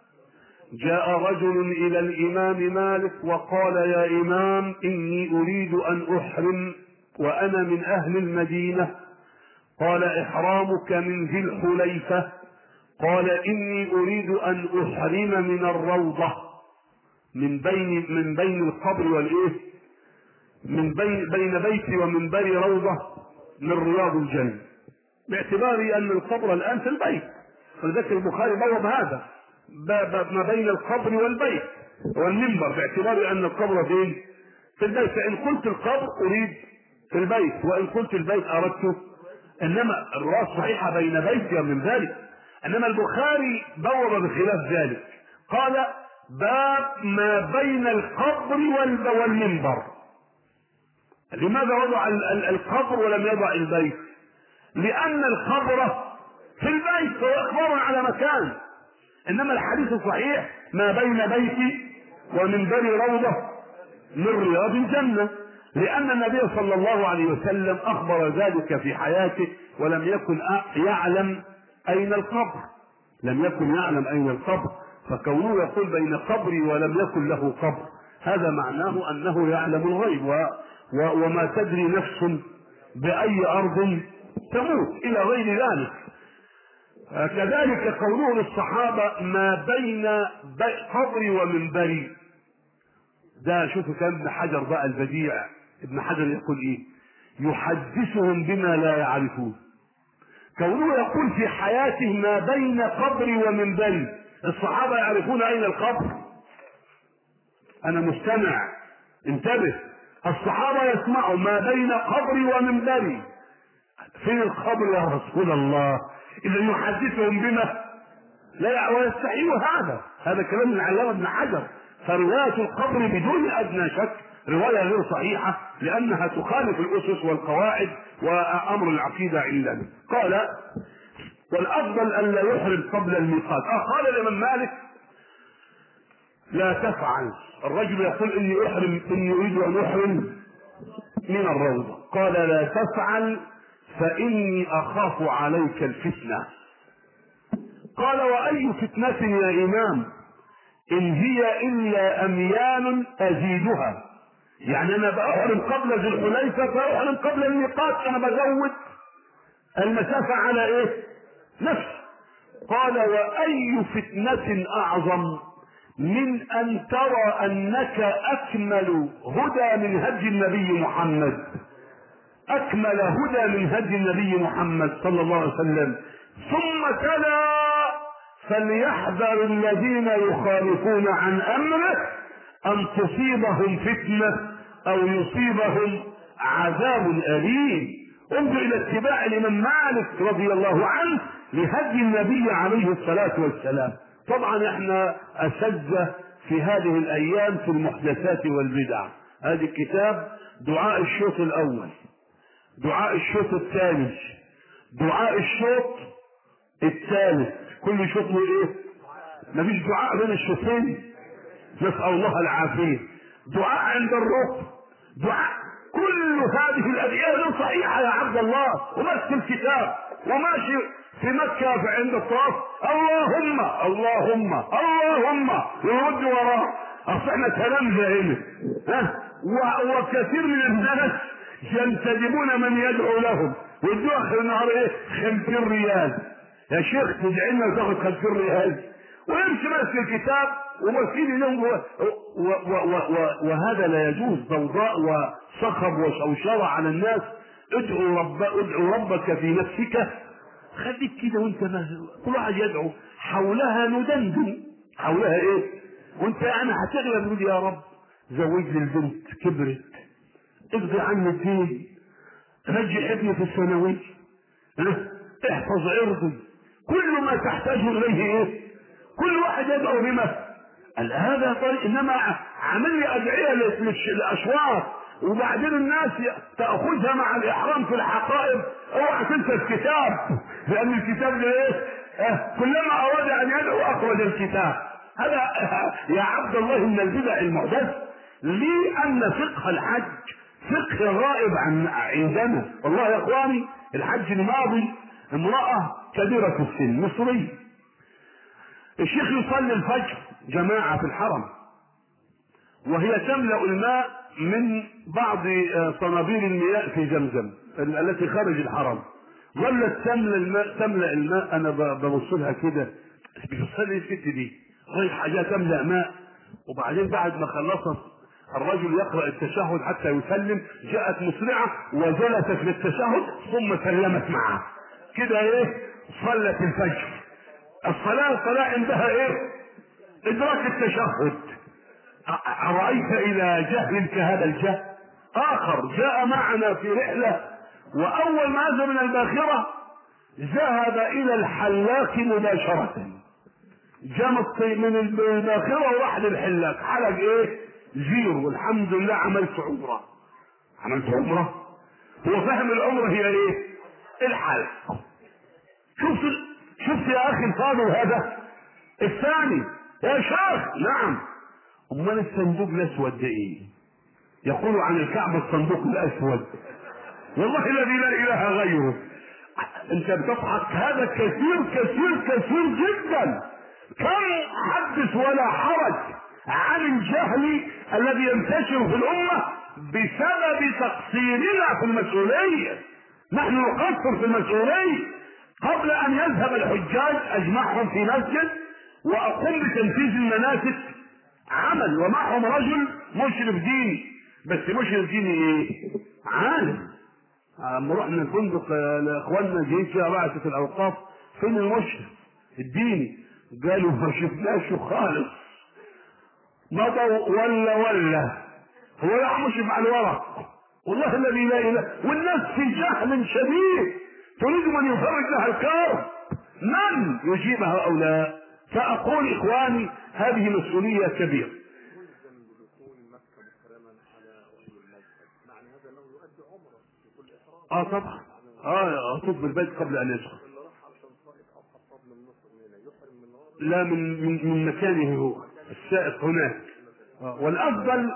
Speaker 1: جاء رجل إلى الإمام مالك وقال يا إمام إني أريد أن أحرم وأنا من أهل المدينة. قال إحرامك من ذي الحليفة؟ قال إني أريد أن أحرم من الروضة، من بين من بين القبر والإيه، من بين بين بيتي ومنبري روضة من رياض الجنة، باعتبار أن القبر الآن في البيت، ولذلك البخاري بوب هذا ما بين القبر والبيت والمنبر، باعتبار أن القبر فين؟ في البيت. فإن قلت القبر أريد في البيت، وإن قلت البيت أردت، إنما الرواية صحيحة بين بيتي ومن ذلك. إنما البخاري بوب بخلاف ذلك، قال باب ما بين القبر والمنبر. لماذا وضع القبر ولم يضع البيت؟ لأن القبر في البيت هو إخبار على مكان، إنما الحديث الصحيح ما بين بيتي ومنبري روضة من رياض الجنة، لأن النبي صلى الله عليه وسلم أخبر ذلك في حياته ولم يكن يعلم أين القبر، لم يكن يعلم أين القبر، فكونه يقول بين قبري ولم يكن له قبر هذا معناه أنه يعلم الغيب، و... و... وما تدري نفس بأي أرض تموت إلى غير ذلك. كذلك قوله للصحابة ما بين قبري ومنبري، ده شوفوا كان ابن حجر بقى البديع، ابن حجر يقول ايه؟ يحدثهم بما لا يعرفون. كونه يقول في حياته ما بين قبري ومنبري، الصحابة يعرفون اين القبر؟ انا مستمع، انتبه، الصحابة يسمعوا ما بين قبري ومنبري، فين القبر يا رسول الله؟ اذا يحدثهم بما لا ويستحيل هذا هذا كلام العلامة ابن حجر. فرواية القبر بدون ادنى شك رواية غير صحيحة، لانها تخالف الاسس والقواعد وامر العقيدة عندنا. قال والافضل ان لا يحرم قبل الميقات. اه قال الامام مالك لا تفعل، الرجل يقول اني احرم اني اريد ان احرم من الروضة، قال لا تفعل فاني اخاف عليك الفتنة. قال واي فتنة يا امام؟ ان هي الا اميال ازيدها، يعني انا بأحرم قبل ذي الحليفة فأحرم قبل الميقات، انا بزود المسافة على ايه؟ نفس. قال واي فتنة اعظم من ان ترى انك اكمل هدى من هدي النبي محمد، اكمل هدى من هدي النبي محمد صلى الله عليه وسلم، ثم تلا فليحذر الذين يخالفون عن امره ان تصيبهم فتنة او يصيبهم عذاب اليم. انظر الى اتباع الامام مالك رضي الله عنه لهدي النبي عليه الصلاة والسلام. طبعا احنا اساتذة في هذه الايام في المحدثات والبدع. هذا الكتاب دعاء الشوط الاول، دعاء الشوط الثاني، دعاء الشوط الثالث، كل شوط له ايه؟ مفيش دعاء بين الشوطين، نسأل الله العافية. دعاء عند الركب، دعاء، كل هذه الادعية غير صحيحة يا عبد الله، ومسك الكتاب وماشي في مكة عند الطواف اللهم اللهم اللهم يرد وراه. اصل احنا تلامذة هنا، ها وكثير من الناس ينتدبون من يدعو لهم ويدوا اخر النهار ايه خمسين ريال. يا شيخ تدعي لنا وتاخد خمسين ريال ويمشي ماسك الكتاب وماسكين لهم وهذا لا يجوز. ضوضاء وصخب وشوشره على الناس. ادعوا رب ادعوا ربك في نفسك. خليك كده وانت كل واحد يدعو حولها ندندن حولها ايه وانت انا هتغلب تقول يا رب زوج لي البنت كبرت اقضي عني الدين رجع ابني في الثانوي احفظ عرضي كل ما تحتاج اليه ايه كل واحد يدعو بما قال هذا طريق. انما عمل لي ادعيه للاشواط وبعدين الناس تاخذها مع الاحرام في الحقائب. اوعى تنسى الكتاب لان الكتاب ده ايه اه كلما اراد ان يدعو اخرج الكتاب. هذا يا عبد الله من البدع المحدث. لان فقه الحج فقه غائب عن عندنا. والله يا اخواني الحج الماضي امراه كبيره السن مصريه الشيخ يصلي الفجر جماعه في الحرم وهي تملا الماء من بعض صنابير المياه في زمزم التي خارج الحرم. ظلت تملا الماء تملا الماء. انا ببص لها كده بتصلي الست دي رايحه جايه تملا ماء وبعدين بعد ما خلصت الرجل يقرا التشهد حتى يسلم جاءت مسرعه وجلست للتشهد ثم سلمت معه كده ايه صلت الفجر. الصلاه صلاه عندها ايه ادراك التشهد. أرأيت إلى جهل كهذا الجهل. آخر جاء معنا في رحلة وأول ما نزل من الباخرة ذهب إلى الحلاق مباشرة. جمط من الباخرة وراح للحلاق حلق إيه زير والحمد لله عملت عمرة. عملت عمرة هو فهم العمرة هي إيه الحلق. شوف شوف يا أخي الفاضل هذا الثاني يا شيخ. نعم امال الصندوق الاسود ده ايه؟ يقول عن الكعبة الصندوق الاسود والله الذي لا اله غيره. انت بتضحك. هذا كثير كثير كثير جدا. كم حدث ولا حرج عن الجهل الذي ينتشر في الامة بسبب تقصيرنا في المسؤولية. نحن نقصر في المسؤولية. قبل ان يذهب الحجاج اجمعهم في مسجد واقوم بتنفيذ المناسك عمل ومعهم رجل مشرف ديني. بس مشرف ديني ايه عالم. لما رحنا الفندق لاخواننا جايين فيها بعثة الاوقاف فين المشرف الديني قالوا ما شفناش خالص مضوا ولا ولا هو راح مشرف على الورق. والله الذي لا اله والناس في جهل شديد تريد من يفرج لها الكرب. من يجيب هؤلاء؟ فأقول إخواني هذه مسؤولية كبيرة. اه طبعا اه اطوف بالبيت قبل ان يدخل. لا من من, من مكانه هو السائق هناك. آه. والافضل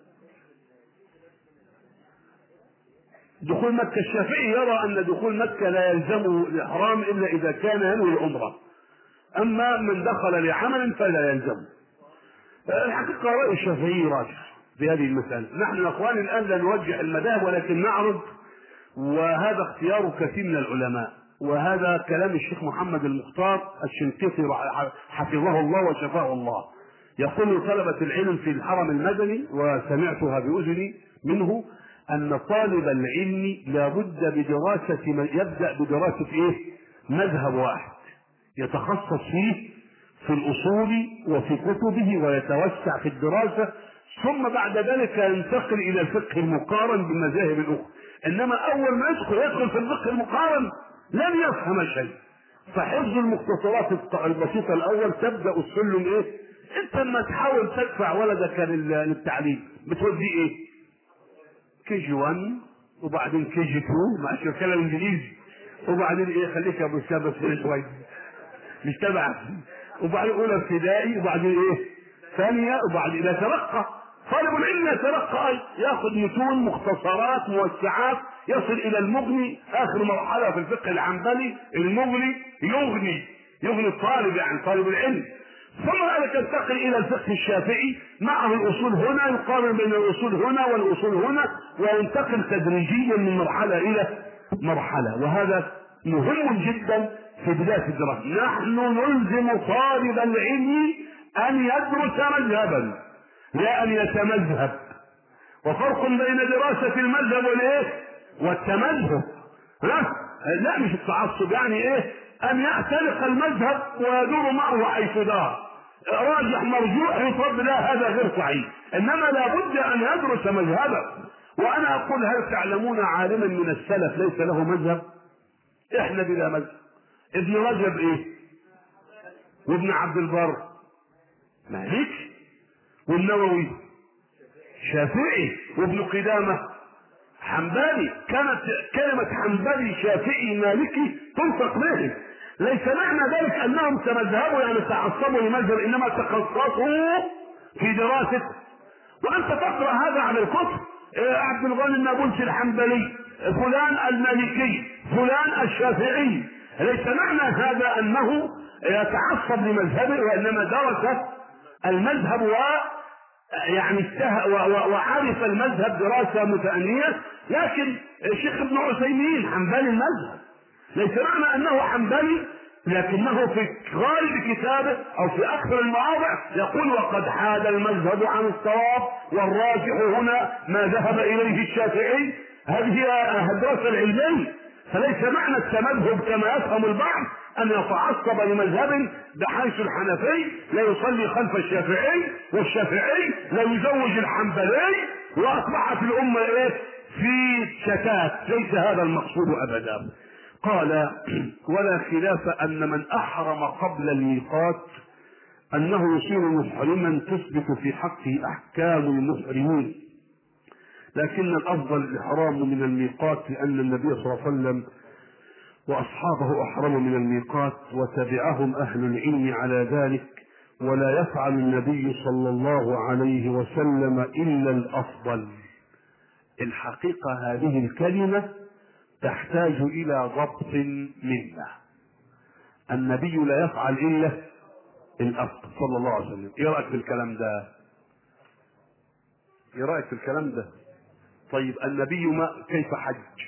Speaker 1: دخول مكة. الشافعي يرى ان دخول مكة لا يلزمه الاحرام الا اذا كان ينوي العمرة. اما من دخل لعمل فلا يلزم. الحقيقة رأي الشافعي راجح في هذه المسألة. نحن اخوان الان لا نوجه المذاهب ولكن نعرض وهذا اختيار كثير من العلماء وهذا كلام الشيخ محمد المختار الشنقيطي حفظه الله وشفاه الله. يقول طلبة العلم في الحرم المدني وسمعتها بأذني منه ان طالب العلم لابد بدراسة يبدأ بدراسة ايه مذهب واحد يتخصص فيه في الاصول وفي كتبه ويتوسع في الدراسة ثم بعد ذلك ينتقل الى الفقه المقارن بالمذاهب الاخرى. انما اول ما يدخل يدخل في الفقه المقارن لن يفهم شيء. فحفظ المختصرات البسيطة الاول تبدأ السلم ايه. انت لما تحاول تدفع ولدك للتعليم بتوديه ايه كي جي واحد وبعدين كي جي اتنين مع الكلام الانجليزي وبعدين ايه خليك يا ابو شاب شوي مش تبعك وبعدين اولى ابتدائي وبعدين ايه ثانيه وبعدين الى ترقى. طالب العلم يترقى ياخذ متون مختصرات موسعات يصل الى المغني اخر مرحله في الفقه العنبلي. المغني يغني يغني الطالب يعني طالب العلم ثم بعد تنتقل الى الفقه الشافعي معه الاصول هنا، يقارن بين الاصول هنا والاصول هنا، وينتقل تدريجيا من مرحله الى مرحله. وهذا مهم جدا في بدايه الدراسه. نحن نلزم طالب العلم ان يدرس مذهبا لا ان يتمذهب، وفرق بين دراسه المذهب والايه والتمذهب. ها لا مش التعصب، يعني ايه ان يعتنق المذهب ويدور معه حيث دار، راجح مرجوح يفضل، لا هذا غير صحيح، انما لابد ان يدرس مذهبه. وانا اقول هل تعلمون عالما من السلف ليس له مذهب؟ احنا بلا مذهب. ابن رجب ايه؟ وابن عبد البر مالك، والنووي شافعي، وابن قدامه حنبلي. كانت كلمة حنبلي شافعي مالكي تنطق بهم. ليس معنى ذلك انهم تمذهبوا يعني تعصبوا لمذهب، انما تخصصوا في دراسة. وانت تقرأ هذا على الكتب، عبد الغني النابلسي الحنبلي، فلان المالكي، فلان الشافعي. ليس معنى هذا انه يتعصب لمذهبه، وانما درس المذهب و يعني وعرف المذهب دراسة متأنية. لكن الشيخ ابن عثيمين حنبلي المذهب، ليس معنى انه حنبلي لكنه في غالب كتابه او في اكثر المواضع يقول وقد حاد المذهب عن الصواب والراجح هنا ما ذهب اليه الشافعي. هذه هي الدراسة العلمية. فليس معنى التمذهب كما يفهم البعض ان يتعصب لمذهب، بحيث الحنفي لا يصلي خلف الشافعي، والشافعي لا يزوج الحنبلي، واصبحت الامه ايه في شتات. ليس هذا المقصود ابدا. قال ولا خلاف ان من احرم قبل الميقات انه يصير محرما تثبت في حقه احكام المحرمين، لكن الافضل الاحرام من الميقات لان النبي صلى الله عليه وسلم واصحابه احرموا من الميقات وتبعهم اهل العلم على ذلك، ولا يفعل النبي صلى الله عليه وسلم الا الافضل. الحقيقة هذه الكلمة تحتاج الى ضبط منا. النبي لا يفعل الا الافضل صلى الله عليه وسلم. ايه رايك في الكلام ده؟ ايه رايك في الكلام ده؟ طيب النبي ما كيف حج؟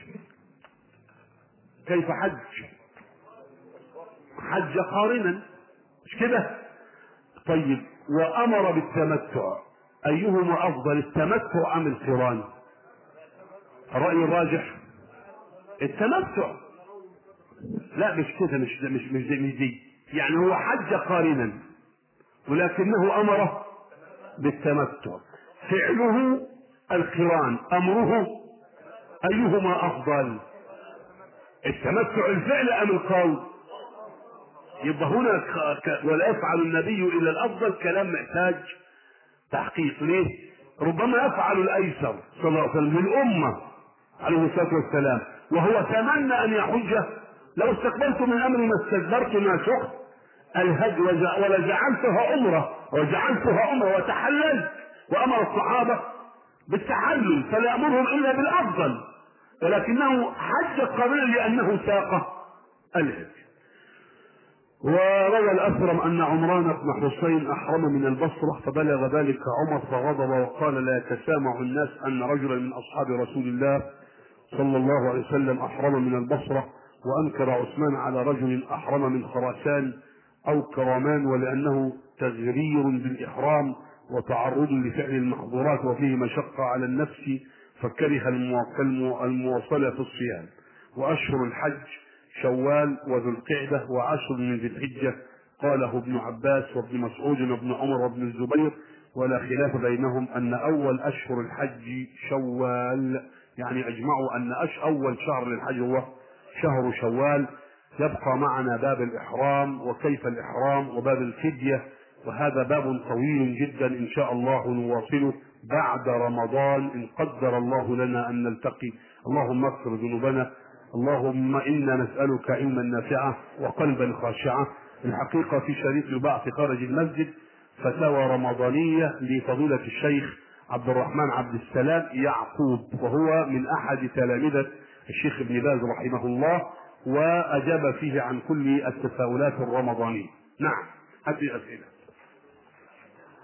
Speaker 1: كيف حج؟ حج قارنا مش كده؟ طيب وامر بالتمتع، ايهما افضل التمتع ام القران؟ الراي الراجح التمتع. لا مش كده، مش مش مش دي, مش دي. يعني هو حج قارنا ولكنه امر بالتمتع، فعله القران، امره ايهما افضل؟ التمتع الفعل ام القول؟ يبقى هنا ولا يفعل النبي الا الافضل كلام محتاج تحقيق. ليه؟ ربما يفعل الايسر صلى الله عليه وسلم للامه عليه الصلاه والسلام، وهو تمنى ان يحج. لو استقبلت من امري ما استدبرت ما شئت الهج ولجعلتها عمره وجعلتها عمره وتحللت، وامر الصحابه بالتحلل فلا يامرهم الا بالافضل، ولكنه حج قبيلا لانه ساق الهج. وروى الأثرم أن عمران بن حسين أحرم من البصرة فبلغ ذلك عمر فغضب وقال لا يتسامع الناس أن رجلا من أصحاب رسول الله صلى الله عليه وسلم أحرم من البصرة، وأنكر عثمان على رجل أحرم من خراسان أو كرامان، ولأنه تغرير بالإحرام وتعرض لفعل المحظورات وفيه مشقة على النفس فكره المواصلة في الصيام. وأشهر الحج شوال وذو القعدة وعشر من ذي الحجة، قاله ابن عباس وابن مسعود وابن عمر وابن الزبير، ولا خلاف بينهم أن أول أشهر الحج شوال، يعني أجمعوا أن أول شهر للحج هو شهر شوال. يبقى معنا باب الإحرام وكيف الإحرام وباب الفدية، وهذا باب طويل جدا إن شاء الله نواصله بعد رمضان إن قدر الله لنا أن نلتقي. اللهم اغفر ذنوبنا، اللهم إنا نسألك علما نافعا وقلبا خاشعا. الحقيقة في شريط البعث خارج المسجد فتاوى رمضانية لفضيلة الشيخ عبد الرحمن عبد السلام يعقوب، وهو من أحد تلامذة الشيخ ابن باز رحمه الله، وأجاب فيه عن كل التساؤلات الرمضانية. نعم، هذه أسئلة.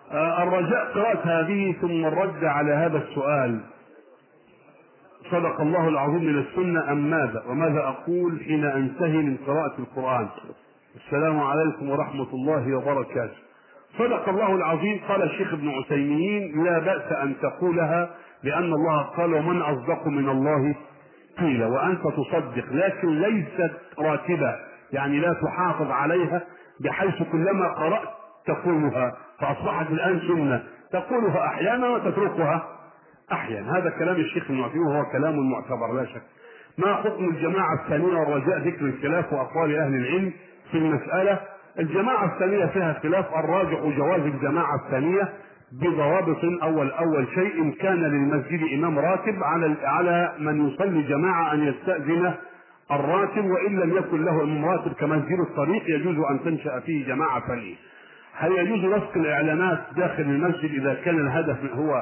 Speaker 1: آه الرجاء قراءة هذه ثم الرد على هذا السؤال: صدق الله العظيم من السنة أم ماذا؟ وماذا أقول حين أنتهي من قراءة القرآن؟ السلام عليكم ورحمة الله وبركاته. صدق الله العظيم. قال الشيخ ابن عثيمين: لا بأس أن تقولها، لأن الله قال: ومن أصدق من الله قيل، وأنت تصدق، لكن ليست راتبة، يعني لا تحافظ عليها بحيث كلما قرأت تقولها، فأصبحت الآن سنة تقولها أحيانا وتتركها أحيانا. هذا كلام الشيخ ابن عثيمين وهو كلام معتبر لا شك. ما حكم الجماعة الثانية والرجاء؟ ذكر الخلاف وأقوال أهل العلم في المسألة. الجماعة الثانية فيها خلاف، الراجح جواز الجماعة الثانية بضوابط. أول أول شيء إن كان للمسجد إمام راتب، على على من يصلي جماعة أن يستأذن الراتب، وإن لم يكن له إمام راتب كمسجد الطريق يجوز أن تنشأ فيه جماعة ثانية. هل يجوز نسق الإعلانات داخل المسجد إذا كان الهدف هو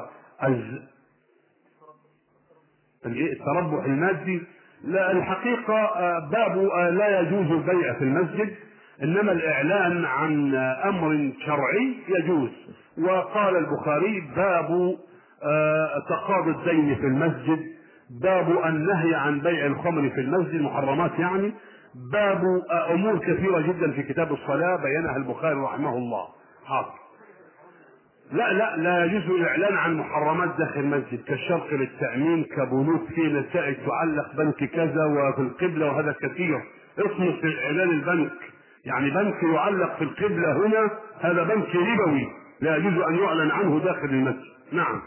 Speaker 1: التربح المادي؟ لا، الحقيقة باب لا يجوز البيع في المسجد، إنما الإعلان عن أمر شرعي يجوز. وقال البخاري: باب تقاضي الدين في المسجد، باب النهي عن بيع الخمر في المسجد، محرمات يعني، باب أمور كثيرة جدا في كتاب الصلاة بينها البخاري رحمه الله. حاضر. لا لا لا يجوز الاعلان عن محرمات داخل المسجد، كالشرق للتامين، كبنوك في نتائج تعلق بنك كذا وفي القبله، وهذا كثير. اصمت في اعلان البنك، يعني بنك يعلق في القبله هنا، هذا بنك ربوي لا يجوز ان يعلن عنه داخل المسجد. نعم.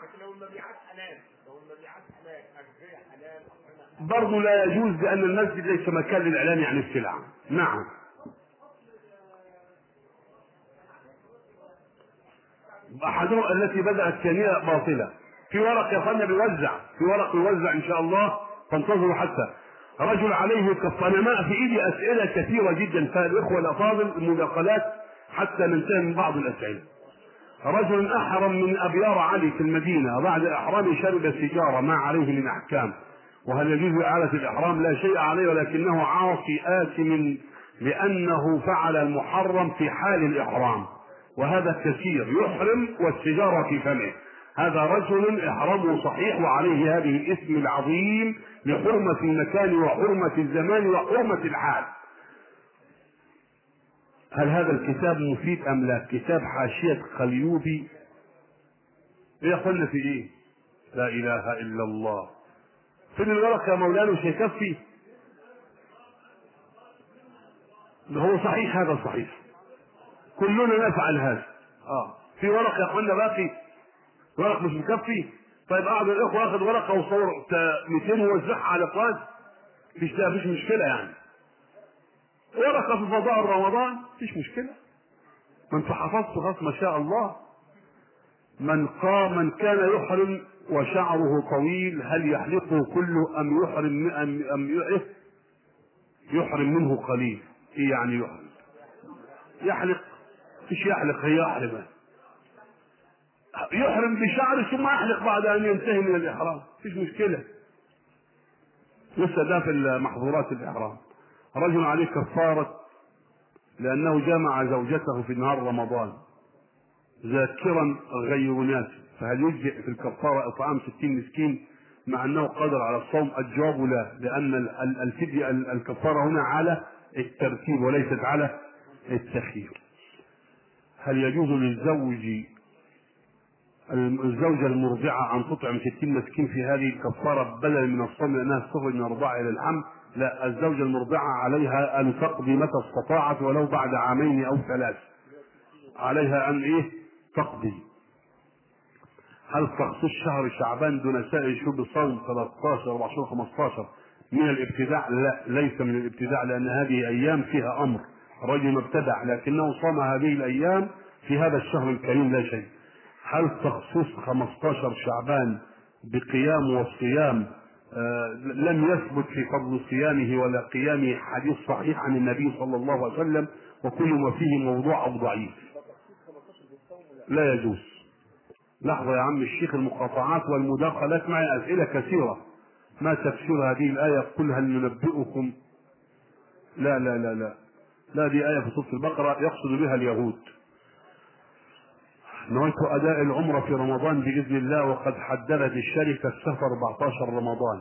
Speaker 1: برضه لا يجوز، لان المسجد ليس مكان للاعلان عن السلع. نعم. أحدها التي بدأت الثانية باطلة. في ورق يا اخوانا بيوزع، في ورق يوزع إن شاء الله، فانتظروا. حتى رجل عليه كفان ماء، في إيدي أسئلة كثيرة جدا، فالإخوة الأفاضل مداخلات حتى ننتهي من بعض الأسئلة. رجل أحرم من أبيار علي في المدينة، بعد إحرامه شرب سيجارة، ما عليه من أحكام؟ وهل يجوز إعادة الإحرام؟ لا شيء عليه، ولكنه عاصي آثم لأنه فعل المحرم في حال الإحرام، وهذا كثير، يحرم والسيجارة في فمه. هذا رجل إحرامه صحيح وعليه هذه الاسم العظيم لحرمة المكان وحرمة الزمان وحرمة الحال. هل هذا الكتاب مفيد أم لا؟ كتاب حاشية خليوبي. ايه قلنا في ايه؟ لا إله إلا الله. فين الورق يا مولانا؟ مش هيكفي؟ هو صحيح، هذا صحيح، كلنا نفعل هذا. اه في ورق يا اخوانا باقي؟ ورق مش مكفي؟ طيب قعد الاخوه ياخد ورقه وصور مئتين ووزعها على اخوان، مفيش مفيش مشكله يعني. ورقه في فضاء رمضان مفيش مشكله، من حفظت خلاص ما شاء الله. من قام من كان يحرم وشعره طويل، هل يحلقه كله ام يحرم ام ام إيه؟ يحرم منه قليل؟ ايه يعني يحرم؟ يحلق؟ مش يحلق، هي يحرم، يحرم بشعره ثم يحلق بعد ان ينتهي من الاحرام، مفيش مشكله. لسه ده في محظورات الاحرام. رجل عليه كفاره لانه جامع زوجته في نهار رمضان ذاكرا غير ناسي، فهل يجزئ في الكفاره اطعام ستين مسكين مع انه قادر على الصوم؟ الجواب لا، لان الفدية الكفاره هنا على الترتيب وليست على التخيير. هل يجوز للزوج الزوجة المرضعة أن تطعم ستين مسكين في هذه الكفارة بدلا من الصوم لأنها تخرج من الرضاعة إلى الحمل؟ لا، الزوجة المرضعة عليها أن تقضي متى استطاعت ولو بعد عامين أو ثلاث، عليها أن إيه؟ تقضي. هل تخصيص شهر شعبان دون سائر شهور بصوم ثلاثة عشر أربعة عشر خمسة عشر من الابتداع؟ لا، ليس من الابتداع، لأن هذه أيام فيها أمر، رجل ابتدع لكنه صام هذه الأيام في هذا الشهر الكريم لا شيء. هل تخصيص خمسة عشر شعبان بقيام والصيام آه لم يثبت في فضل صيامه ولا قيامه حديث صحيح عن النبي صلى الله عليه وسلم، وكل ما فيه موضوع أو ضعيف. لا يجوز. لحظة يا عم الشيخ، المقاطعات والمداخلات معي أسئلة كثيرة. ما تفسير هذه الآية؟ قل هل ننبئكم؟ لا لا لا لا لا، دي آية في سورة البقرة يقصد بها اليهود. نويت أداء العمرة في رمضان بإذن الله، وقد حددت الشركة السفر أربعة عشر رمضان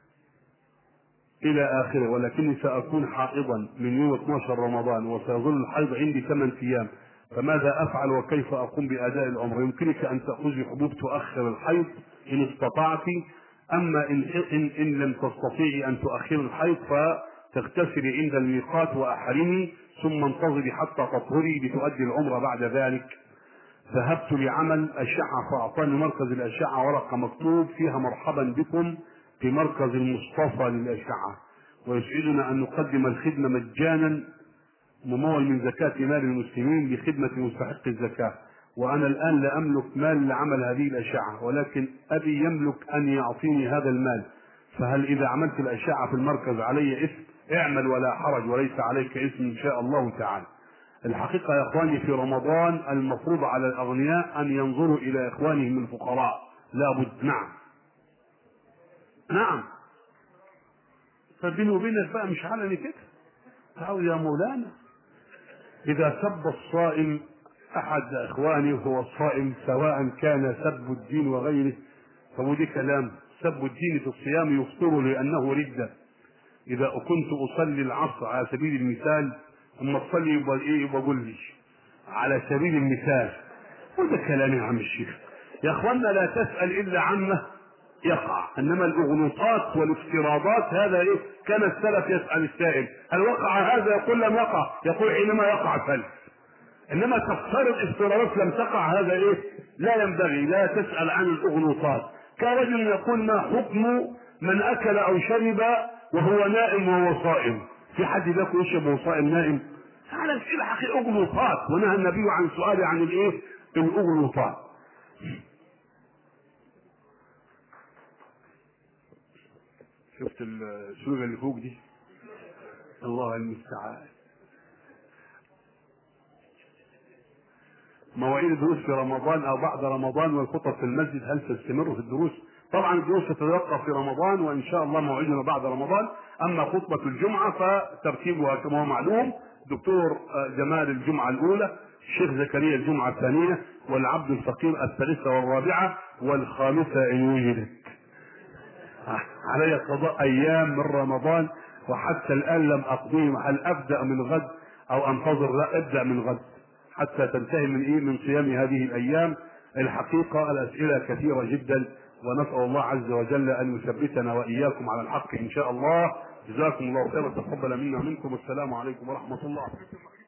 Speaker 1: إلى آخره، ولكني سأكون حائضا من يوم اثني عشر رمضان، وسيظل الحيض عندي ثمانية أيام، فماذا أفعل وكيف أقوم بأداء العمرة؟ يمكنك أن تأخذي حبوب تؤخر الحيض إن استطعت، أما إن, إن, إن لم تستطيعي أن تؤخر الحيض فتغتسلي عند الميقات وأحرمي، ثم انتظري حتى تطهري لتؤدي العمرة بعد ذلك. ذهبت لعمل أشعة فأعطاني مركز الأشعة ورقة مكتوب فيها مرحبا بكم في مركز المصطفى للأشعة، ويسعدنا أن نقدم الخدمة مجانا ممول من زكاة مال المسلمين لخدمة مستحق الزكاة، وأنا الآن لا أملك مال لعمل هذه الأشعة، ولكن أبي يملك أن يعطيني هذا المال، فهل إذا عملت الأشعة في المركز علي إثم؟ اعمل ولا حرج وليس عليك إثم إن شاء الله تعالى. الحقيقة يا إخواني في رمضان المفروض على الأغنياء أن ينظروا إلى إخوانهم الفقراء، لا بد. نعم نعم، فبيني وبينك بقى مش علني كده، تعالوا يا مولانا. إذا سب الصائم أحد إخواني وهو الصائم، سواء كان سب الدين وغيره، فهو دي كلام. سب الدين في الصيام يفطر لأنه ردة. إذا كنت أصلي العصر على سبيل المثال، أما تصلي يبقى إيه؟ يبقى قول لي على سبيل المثال، وده كلام يا عم الشيخ. يا إخوانا لا تسأل إلا عما يقع، انما الاغلوطات والافتراضات هذا ايه؟ كان السلف يسأل السائل هل وقع هذا؟ يقول لم يقع، يقول حينما يقع فل. انما تفترض افتراضات لم تقع، هذا ايه؟ لا ينبغي. لا تسأل عن الاغلوطات. كرجل يقول ما حكم من اكل او شرب وهو نائم وهو صائم؟ في حد بياكل يشرب وهو صائم نائم؟ على الاسئله حقيقة اغلوطات، ونهى النبي عن سؤال عن الايه؟ الاغلوطات. شفت السوره اللي فوق دي؟ الله المستعان. مواعيد الدروس في رمضان او بعد رمضان والخطب في المسجد، هل تستمر في الدروس؟ طبعا الدروس تتوقف في رمضان، وان شاء الله موعدنا بعد رمضان. اما خطبه الجمعه فترتيبها كما هو معلوم، دكتور جمال الجمعه الاولى، الشيخ زكريا الجمعه الثانيه، والعبد الفقير الثالثه والرابعه، والخامسه ان وجدت. علي قضاء ايام من رمضان وحتى الان لم اقضيهم. هل ابدا من غد او انتظر؟ لا، ابدا من غد حتى تنتهي من ايه؟ من صيام هذه الايام. الحقيقه الاسئله كثيره جدا، ونسال الله عز وجل ان يثبتنا واياكم على الحق ان شاء الله. جزاكم الله خيرا، تقبل منا ومنكم، والسلام عليكم ورحمه الله.